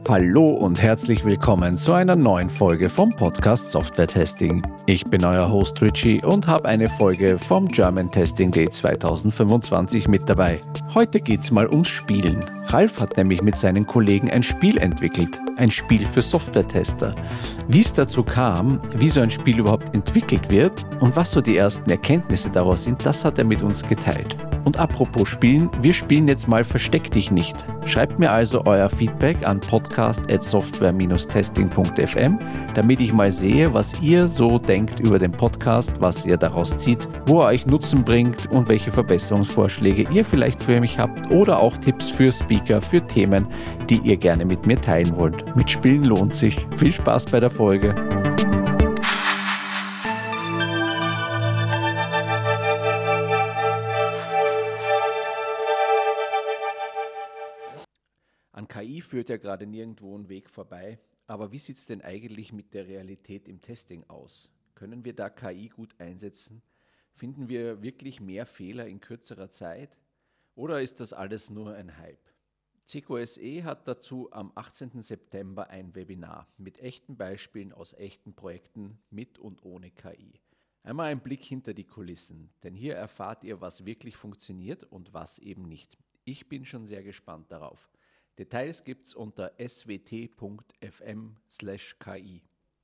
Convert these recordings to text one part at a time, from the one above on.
Hallo und herzlich willkommen zu einer neuen Folge vom Podcast Software Testing. Ich bin euer Host Richie und habe eine Folge vom German Testing Day 2025 mit dabei. Heute geht's mal ums Spielen. Ralf hat nämlich mit seinen Kollegen ein Spiel entwickelt, ein Spiel für Software-Tester. Wie es dazu kam, wie so ein Spiel überhaupt entwickelt wird und was so die ersten Erkenntnisse daraus sind, das hat er mit uns geteilt. Und apropos Spielen, wir spielen jetzt mal Versteck dich nicht. Schreibt mir also euer Feedback an podcast@software-testing.fm, damit ich mal sehe, was ihr so denkt über den Podcast, was ihr daraus zieht, wo er euch Nutzen bringt und welche Verbesserungsvorschläge ihr vielleicht für mich habt oder auch Tipps für Speaker, für Themen, die ihr gerne mit mir teilen wollt. Mitspielen lohnt sich. Viel Spaß bei der Folge. An KI führt ja gerade nirgendwo ein Weg vorbei, aber wie sieht es denn eigentlich mit der Realität im Testing aus? Können wir da KI gut einsetzen? Finden wir wirklich mehr Fehler in kürzerer Zeit? Oder ist das alles nur ein Hype? CQSE hat dazu am 18. September ein Webinar mit echten Beispielen aus echten Projekten mit und ohne KI. Einmal ein Blick hinter die Kulissen, denn hier erfahrt ihr, was wirklich funktioniert und was eben nicht. Ich bin schon sehr gespannt darauf. Details gibt's unter swt.fm/ki.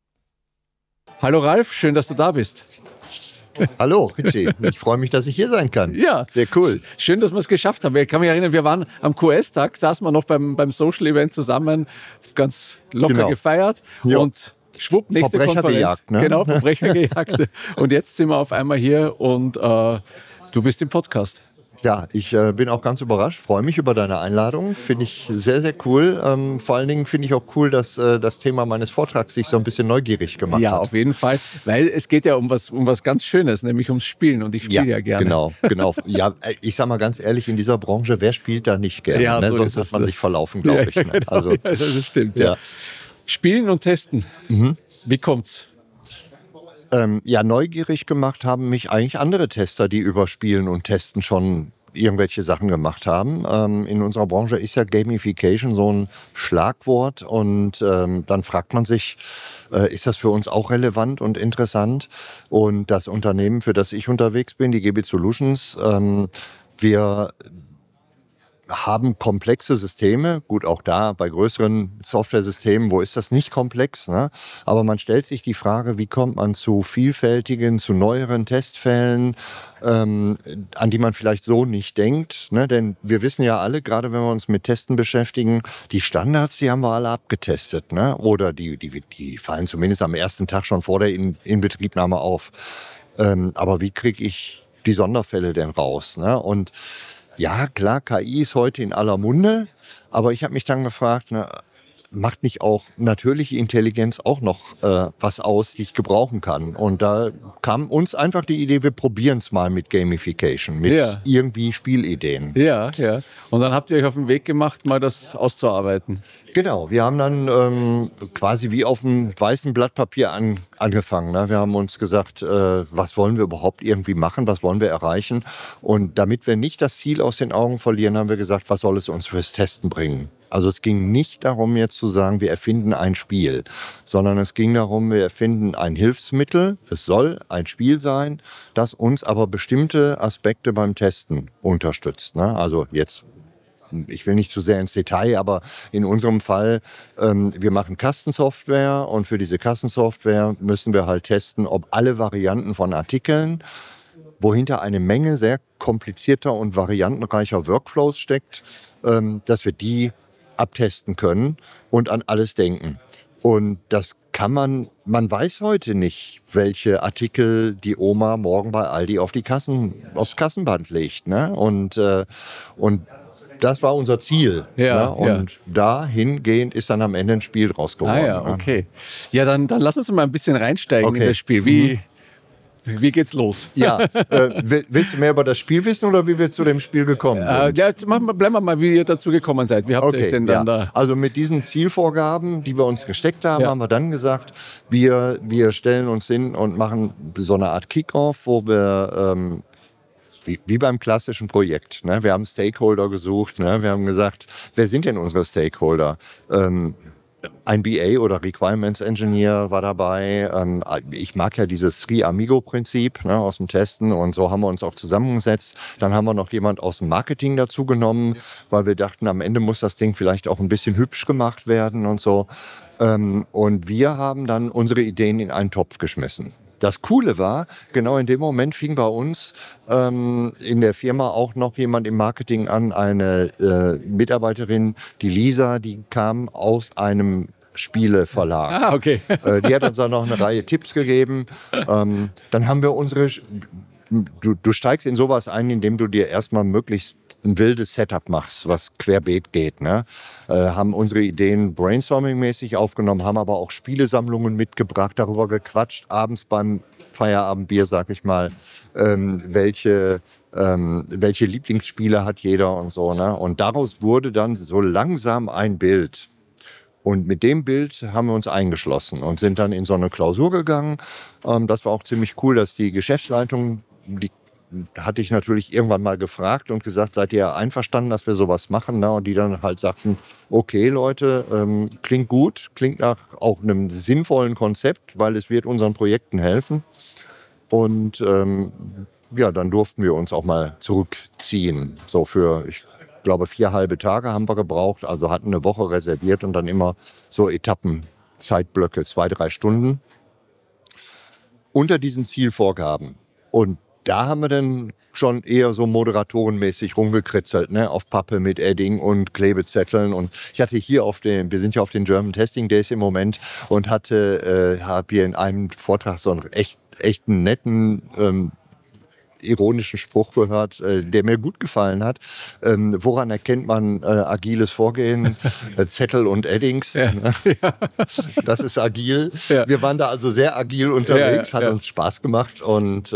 Hallo Ralf, schön, dass du da bist. Hallo Richie, ich freue mich, dass ich hier sein kann. Ja, sehr cool. Schön, dass wir es geschafft haben. Ich kann mich erinnern, wir waren am QS-Tag, saßen wir noch beim Social-Event zusammen, ganz locker gefeiert und schwupp, nächste Verbrecher Konferenz. Gejagt, ne? Genau, Verbrecher gejagt. Und jetzt sind wir auf einmal hier und du bist im Podcast. Ja, ich bin auch ganz überrascht, freue mich über deine Einladung, finde ich sehr, sehr cool. Vor allen Dingen finde ich auch cool, dass das Thema meines Vortrags sich so ein bisschen neugierig gemacht hat. Ja, auf jeden Fall, weil es geht ja um was ganz Schönes, nämlich ums Spielen und ich spiele ja gerne. Genau. Ja, ich sag mal ganz ehrlich, in dieser Branche, wer spielt da nicht gerne? Ja, ne? so Sonst hat man sich verlaufen, glaube ich. Ja, Ne? genau. Also, Ja, das stimmt. Ja. Spielen und testen, wie kommt's? Neugierig gemacht haben mich eigentlich andere Tester, die über Spielen und Testen schon irgendwelche Sachen gemacht haben. In unserer Branche ist ja Gamification so ein Schlagwort und dann fragt man sich, ist das für uns auch relevant und interessant? Und das Unternehmen, für das ich unterwegs bin, die GB Solutions, wir haben komplexe Systeme. Gut, auch da bei größeren Software-Systemen, wo ist das nicht komplex? Ne? Aber man stellt sich die Frage, wie kommt man zu vielfältigen, zu neueren Testfällen, an die man vielleicht so nicht denkt. Ne? Denn wir wissen ja alle, gerade wenn wir uns mit Testen beschäftigen, die Standards, die haben wir alle abgetestet. Ne? Oder die fallen zumindest am ersten Tag schon vor der Inbetriebnahme auf. Aber wie kriege ich die Sonderfälle denn raus? Ne? Und ja, klar, KI ist heute in aller Munde, aber ich habe mich dann gefragt, macht nicht auch natürliche Intelligenz auch noch was aus, die ich gebrauchen kann? Und da kam uns einfach die Idee, wir probieren es mal mit Gamification, mit irgendwie Spielideen. Ja. Und dann habt ihr euch auf den Weg gemacht, mal das auszuarbeiten. Genau, wir haben dann quasi wie auf einem weißen Blatt Papier angefangen. Ne? Wir haben uns gesagt, was wollen wir überhaupt irgendwie machen, was wollen wir erreichen? Und damit wir nicht das Ziel aus den Augen verlieren, haben wir gesagt, was soll es uns fürs Testen bringen? Also es ging nicht darum, jetzt zu sagen, wir erfinden ein Spiel, sondern es ging darum, wir erfinden ein Hilfsmittel. Es soll ein Spiel sein, das uns aber bestimmte Aspekte beim Testen unterstützt. Ne? Also jetzt, ich will nicht zu sehr ins Detail, aber in unserem Fall, wir machen Kassensoftware und für diese Kassensoftware müssen wir halt testen, ob alle Varianten von Artikeln, wohinter eine Menge sehr komplizierter und variantenreicher Workflows steckt, dass wir die abtesten können und an alles denken. Und das kann man weiß heute nicht, welche Artikel die Oma morgen bei Aldi aufs Kassenband legt. Ne? Und das war unser Ziel. Ja, ne? Und dahingehend ist dann am Ende ein Spiel draus geworden. Ah ja, okay. Ja, dann lass uns mal ein bisschen reinsteigen in das Spiel. Wie geht's los? Ja, willst du mehr über das Spiel wissen oder wie wir zu dem Spiel gekommen sind? Bleiben wir mal, wie ihr dazu gekommen seid. Wie habt ihr euch denn dann da? Also mit diesen Zielvorgaben, die wir uns gesteckt haben, haben wir dann gesagt, wir stellen uns hin und machen so eine Art Kick-Off, wo wir wie beim klassischen Projekt. Ne? Wir haben Stakeholder gesucht. Ne? Wir haben gesagt, wer sind denn unsere Stakeholder? Ein BA oder Requirements Engineer war dabei. Ich mag ja dieses Three-Amigo-Prinzip, ne, aus dem Testen, und so haben wir uns auch zusammengesetzt. Dann haben wir noch jemand aus dem Marketing dazu genommen, weil wir dachten, am Ende muss das Ding vielleicht auch ein bisschen hübsch gemacht werden und so. Und wir haben dann unsere Ideen in einen Topf geschmissen. Das Coole war, genau in dem Moment fing bei uns in der Firma auch noch jemand im Marketing an, eine Mitarbeiterin, die Lisa, die kam aus einem Spieleverlag. Ah, okay. Die hat uns dann noch eine Reihe Tipps gegeben. Dann haben wir du steigst in sowas ein, indem du dir erstmal möglichst ein wildes Setup machst, was querbeet geht. Ne? Haben unsere Ideen brainstorming-mäßig aufgenommen, haben aber auch Spielesammlungen mitgebracht, darüber gequatscht, abends beim Feierabendbier, sag ich mal, welche Lieblingsspiele hat jeder und so. Ne? Und daraus wurde dann so langsam ein Bild. Und mit dem Bild haben wir uns eingeschlossen und sind dann in so eine Klausur gegangen. Das war auch ziemlich cool, dass die Geschäftsleitung, die hatte ich natürlich irgendwann mal gefragt und gesagt, seid ihr einverstanden, dass wir sowas machen? Und die dann halt sagten, okay Leute, klingt gut, klingt nach auch einem sinnvollen Konzept, weil es wird unseren Projekten helfen. Und dann durften wir uns auch mal zurückziehen. So für, ich glaube, 4 halbe Tage haben wir gebraucht, also hatten eine Woche reserviert und dann immer so Etappen, Zeitblöcke, 2-3 Stunden unter diesen Zielvorgaben. Und da haben wir dann schon eher so moderatorenmäßig rumgekritzelt, ne, auf Pappe mit Edding und Klebezetteln. Und ich hatte hier wir sind ja auf den German Testing Days im Moment und habe hier in einem Vortrag so einen echt netten, ironischen Spruch gehört, der mir gut gefallen hat. Woran erkennt man agiles Vorgehen? Zettel und Eddings. Ja. Das ist agil. Ja. Wir waren da also sehr agil unterwegs, hat uns Spaß gemacht. Und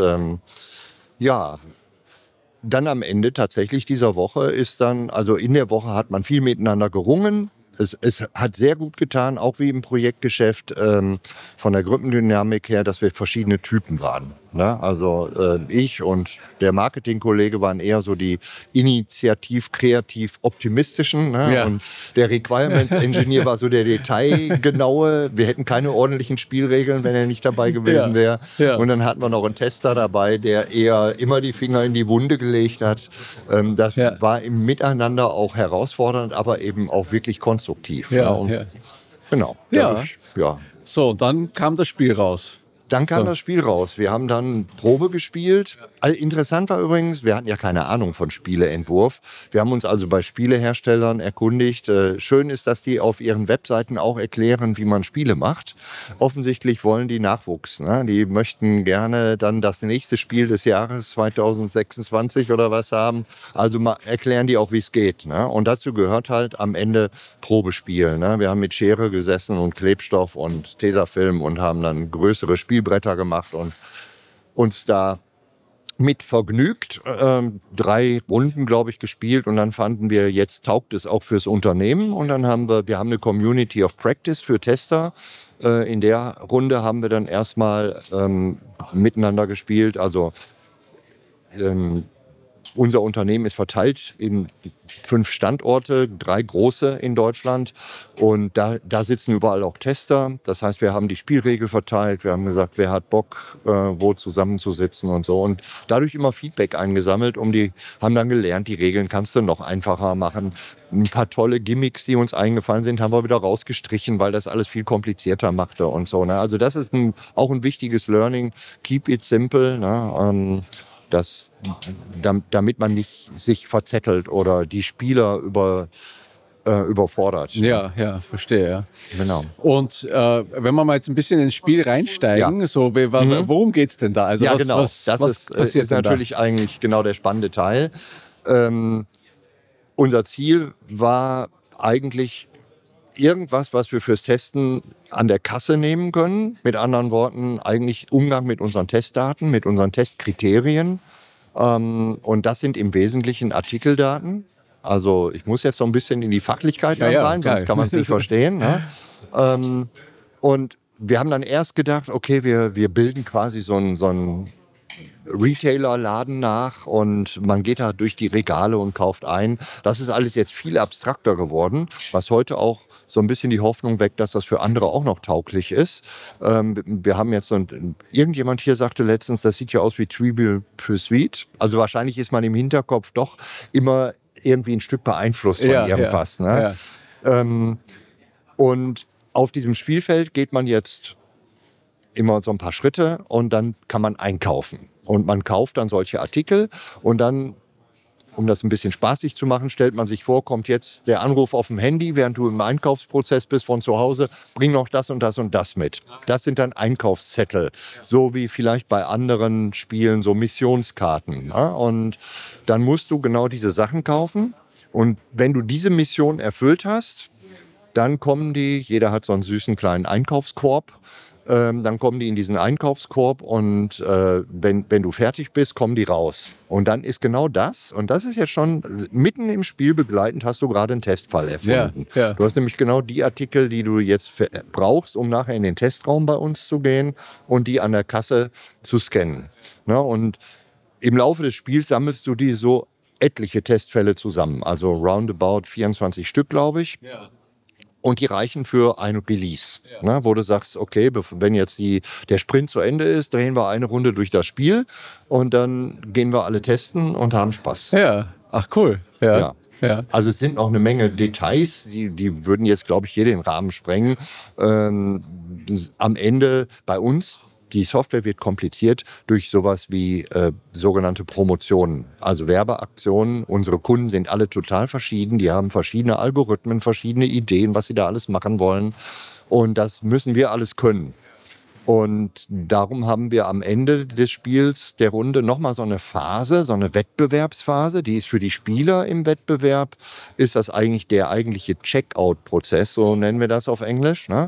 dann am Ende tatsächlich dieser Woche also in der Woche hat man viel miteinander gerungen. Es hat sehr gut getan, auch wie im Projektgeschäft, von der Gruppendynamik her, dass wir verschiedene Typen waren. Ne? Also ich und der Marketingkollege waren eher so die initiativ, kreativ, optimistischen. Ne? Ja. Und der Requirements Engineer war so der detailgenaue. Wir hätten keine ordentlichen Spielregeln, wenn er nicht dabei gewesen wäre. Ja. Und dann hatten wir noch einen Tester dabei, der eher immer die Finger in die Wunde gelegt hat. Das war im Miteinander auch herausfordernd, aber eben auch wirklich konstruktiv. Genau. Dadurch, So, dann kam das Spiel raus. Dann kam das Spiel raus. Wir haben dann Probe gespielt. Interessant war übrigens, wir hatten ja keine Ahnung von Spieleentwurf. Wir haben uns also bei Spieleherstellern erkundigt. Schön ist, dass die auf ihren Webseiten auch erklären, wie man Spiele macht. Offensichtlich wollen die Nachwuchs. Ne? Die möchten gerne dann das nächste Spiel des Jahres 2026 oder was haben. Also erklären die auch, wie es geht. Ne? Und dazu gehört halt am Ende Probespiel. Ne? Wir haben mit Schere gesessen und Klebstoff und Tesafilm und haben dann größere Spielbretter gemacht und uns da mit vergnügt 3 Runden, glaube ich, gespielt. Und dann fanden wir, jetzt taugt es auch fürs Unternehmen. Und dann haben wir eine Community of Practice für Tester. In der Runde haben wir dann erstmal miteinander gespielt. Also unser Unternehmen ist verteilt in 5 Standorte, 3 große in Deutschland. Und da sitzen überall auch Tester. Das heißt, wir haben die Spielregel verteilt. Wir haben gesagt, wer hat Bock, wo zusammenzusitzen und so. Und dadurch immer Feedback eingesammelt. Haben dann gelernt, die Regeln kannst du noch einfacher machen. Ein paar tolle Gimmicks, die uns eingefallen sind, haben wir wieder rausgestrichen, weil das alles viel komplizierter machte und so. Ne? Also das ist auch ein wichtiges Learning. Keep it simple. Ne? Damit man nicht sich verzettelt oder die Spieler überfordert. Ja, verstehe. Ja. Genau. Und wenn wir mal jetzt ein bisschen ins Spiel reinsteigen, worum geht es denn da? Also das ist natürlich eigentlich genau der spannende Teil. Unser Ziel war eigentlich irgendwas, was wir fürs Testen an der Kasse nehmen können. Mit anderen Worten, eigentlich Umgang mit unseren Testdaten, mit unseren Testkriterien. Und das sind im Wesentlichen Artikeldaten. Also ich muss jetzt so ein bisschen in die Fachlichkeit rein, sonst kann man es nicht verstehen. Ne? Und wir haben dann erst gedacht, okay, wir bilden quasi so ein Retailer laden nach und man geht da durch die Regale und kauft ein. Das ist alles jetzt viel abstrakter geworden, was heute auch so ein bisschen die Hoffnung weckt, dass das für andere auch noch tauglich ist. Wir haben jetzt irgendjemand hier sagte letztens, das sieht ja aus wie Trivial Pursuit. Also wahrscheinlich ist man im Hinterkopf doch immer irgendwie ein Stück beeinflusst von irgendwas. Ne? Und auf diesem Spielfeld geht man jetzt immer so ein paar Schritte und dann kann man einkaufen. Und man kauft dann solche Artikel und dann, um das ein bisschen spaßig zu machen, stellt man sich vor, kommt jetzt der Anruf auf dem Handy, während du im Einkaufsprozess bist von zu Hause, bring noch das und das und das mit. Das sind dann Einkaufszettel, so wie vielleicht bei anderen Spielen so Missionskarten. Ja? Und dann musst du genau diese Sachen kaufen und wenn du diese Mission erfüllt hast, dann kommen die, jeder hat so einen süßen kleinen Einkaufskorb, dann kommen die in diesen Einkaufskorb und wenn du fertig bist, kommen die raus. Und dann ist genau das, und das ist jetzt schon mitten im Spiel begleitend, hast du gerade einen Testfall erfunden. Ja. Du hast nämlich genau die Artikel, die du jetzt brauchst, um nachher in den Testraum bei uns zu gehen und die an der Kasse zu scannen. Na, und im Laufe des Spiels sammelst du die so etliche Testfälle zusammen, also roundabout 24 Stück, glaube ich. Ja. Und die reichen für ein Release, ne, wo du sagst, okay, wenn jetzt der Sprint zu Ende ist, drehen wir eine Runde durch das Spiel und dann gehen wir alle testen und haben Spaß. Ja, ach cool. Ja. Also es sind noch eine Menge Details, die würden jetzt, glaube ich, hier den Rahmen sprengen. Am Ende bei uns, die Software wird kompliziert durch sowas wie sogenannte Promotionen, also Werbeaktionen. Unsere Kunden sind alle total verschieden. Die haben verschiedene Algorithmen, verschiedene Ideen, was sie da alles machen wollen. Und das müssen wir alles können. Und darum haben wir am Ende des Spiels der Runde nochmal so eine Phase, so eine Wettbewerbsphase. Die ist für die Spieler im Wettbewerb, ist das eigentlich der eigentliche Checkout-Prozess, so nennen wir das auf Englisch, ne?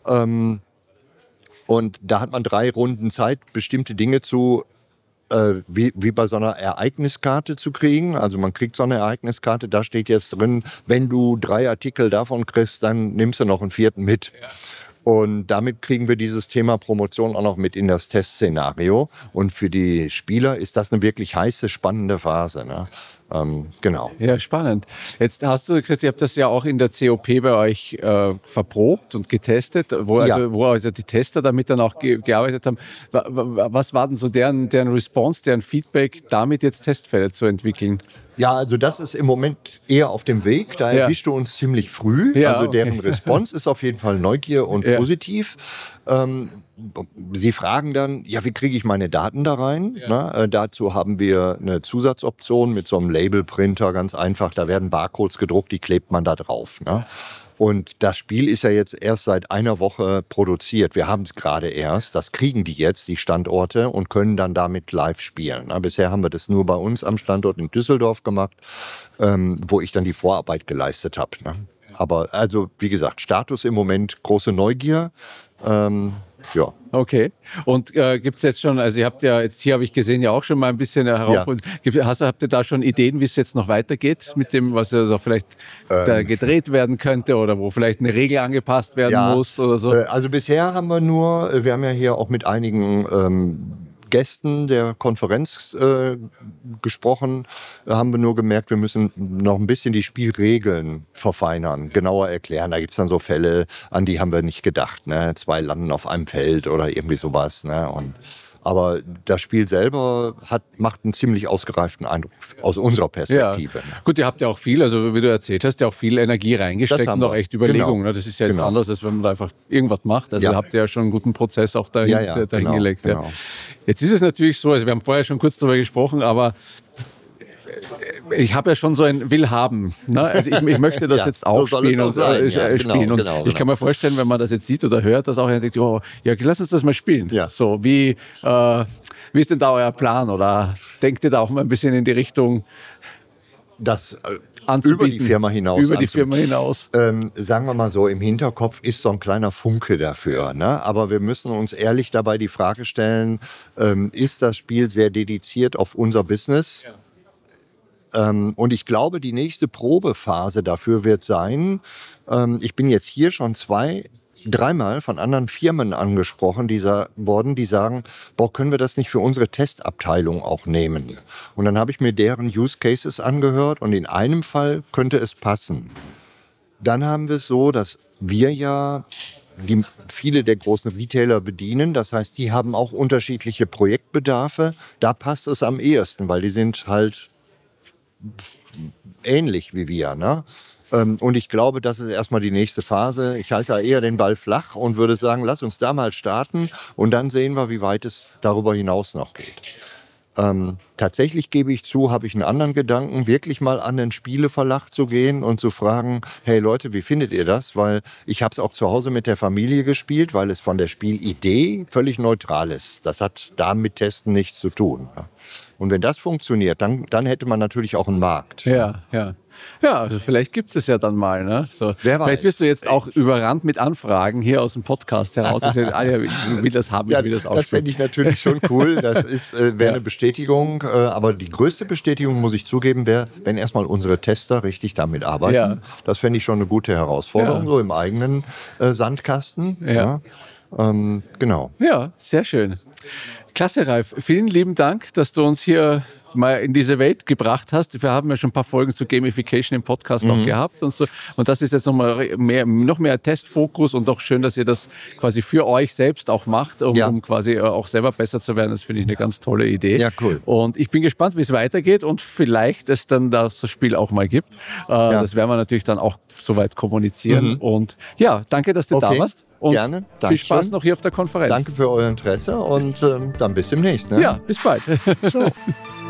Und da hat man 3 Runden Zeit, bestimmte Dinge wie bei so einer Ereigniskarte zu kriegen. Also man kriegt so eine Ereigniskarte, da steht jetzt drin, wenn du 3 Artikel davon kriegst, dann nimmst du noch einen 4. mit. Ja. Und damit kriegen wir dieses Thema Promotion auch noch mit in das Testszenario. Und für die Spieler ist das eine wirklich heiße, spannende Phase, ne? Genau. Ja, spannend. Jetzt hast du gesagt, ihr habt das ja auch in der COP bei euch verprobt und getestet, wo also die Tester damit dann auch gearbeitet haben. Was war denn so deren Response, deren Feedback, damit jetzt Testfälle zu entwickeln? Ja, also das ist im Moment eher auf dem Weg. Da erwischst du uns ziemlich früh. Ja, also deren Response ist auf jeden Fall Neugier und positiv. Sie fragen dann, ja, wie kriege ich meine Daten da rein? Ja. Na, dazu haben wir eine Zusatzoption mit so einem Labelprinter, ganz einfach. Da werden Barcodes gedruckt, die klebt man da drauf. Ne? Ja. Und das Spiel ist ja jetzt erst seit einer Woche produziert. Wir haben es gerade erst. Das kriegen die jetzt, die Standorte, und können dann damit live spielen. Na, bisher haben wir das nur bei uns am Standort in Düsseldorf gemacht, wo ich dann die Vorarbeit geleistet habe. Ne? Aber also, wie gesagt, Status im Moment, große Neugier. Ja. Okay. Und gibt es jetzt schon, also ihr habt ja jetzt hier, habe ich gesehen, ja auch schon mal ein bisschen habt ihr da schon Ideen, wie es jetzt noch weitergeht mit dem, was also vielleicht da gedreht werden könnte oder wo vielleicht eine Regel angepasst werden muss oder so? Also bisher haben wir haben ja hier auch mit einigen Gästen der Konferenz gesprochen, haben wir nur gemerkt, wir müssen noch ein bisschen die Spielregeln verfeinern, genauer erklären. Da gibt es dann so Fälle, an die haben wir nicht gedacht. Ne? 2 landen auf einem Feld oder irgendwie sowas. Ne? Aber das Spiel selber macht einen ziemlich ausgereiften Eindruck aus unserer Perspektive. Ja. Gut, ihr habt ja auch viel, also wie du erzählt hast, ja auch viel Energie reingesteckt und auch echt Überlegungen. Genau. Das ist ja jetzt anders, als wenn man da einfach irgendwas macht. Also habt ihr ja schon einen guten Prozess auch dahingelegt. Genau. Jetzt ist es natürlich so, also wir haben vorher schon kurz darüber gesprochen, aber ich habe ja schon so ein Willhaben. Ne? Also ich möchte das jetzt auch spielen und spielen. Und ich kann mir vorstellen, wenn man das jetzt sieht oder hört, dass auch einer denkt, oh, ja, lass uns das mal spielen. Ja. So, wie ist denn da euer Plan? Oder denkt ihr da auch mal ein bisschen in die Richtung, das über die Firma hinaus? Über die Firma hinaus. Sagen wir mal so, im Hinterkopf ist so ein kleiner Funke dafür. Ne? Aber wir müssen uns ehrlich dabei die Frage stellen, ist das Spiel sehr dediziert auf unser Business? Ja. Und ich glaube, die nächste Probephase dafür wird sein, ich bin jetzt hier schon 2 dreimal von anderen Firmen angesprochen, die sagen, boah, können wir das nicht für unsere Testabteilung auch nehmen? Und dann habe ich mir deren Use Cases angehört und in einem Fall könnte es passen. Dann haben wir es so, dass wir ja viele der großen Retailer bedienen. Das heißt, die haben auch unterschiedliche Projektbedarfe. Da passt es am ehesten, weil die sind halt ähnlich wie wir, ne? Und ich glaube, das ist erstmal die nächste Phase. Ich halte da eher den Ball flach und würde sagen, lass uns da mal starten und dann sehen wir, wie weit es darüber hinaus noch geht. Tatsächlich gebe ich zu, habe ich einen anderen Gedanken, wirklich mal an den Spieleverlag zu gehen und zu fragen, hey Leute, wie findet ihr das? Weil ich habe es auch zu Hause mit der Familie gespielt, weil es von der Spielidee völlig neutral ist. Das hat da mit Testen nichts zu tun. Und wenn das funktioniert, dann hätte man natürlich auch einen Markt. Ja, ja. Ja, also vielleicht gibt es ja dann mal. Ne? So, wer weiß. Vielleicht wirst du jetzt auch überrannt mit Anfragen hier aus dem Podcast heraus. Ich will das haben, ich will das ausspielen. Das fände ich natürlich schon cool. Das wäre eine Bestätigung. Aber die größte Bestätigung, muss ich zugeben, wäre, wenn erstmal unsere Tester richtig damit arbeiten. Ja. Das fände ich schon eine gute Herausforderung, so im eigenen Sandkasten. Ja. Genau. Ja, sehr schön. Klasse, Ralf. Vielen lieben Dank, dass du uns hier mal in diese Welt gebracht hast. Wir haben ja schon ein paar Folgen zu Gamification im Podcast auch gehabt und so. Und das ist jetzt noch mehr Testfokus und auch schön, dass ihr das quasi für euch selbst auch macht, um quasi auch selber besser zu werden. Das finde ich eine ganz tolle Idee. Ja, cool. Und ich bin gespannt, wie es weitergeht und vielleicht es dann das Spiel auch mal gibt. Das werden wir natürlich dann auch soweit kommunizieren. Und ja, danke, dass du da warst. Und gerne. Viel Spaß noch hier auf der Konferenz. Danke für euer Interesse und dann bis demnächst. Ne? Ja, bis bald. So.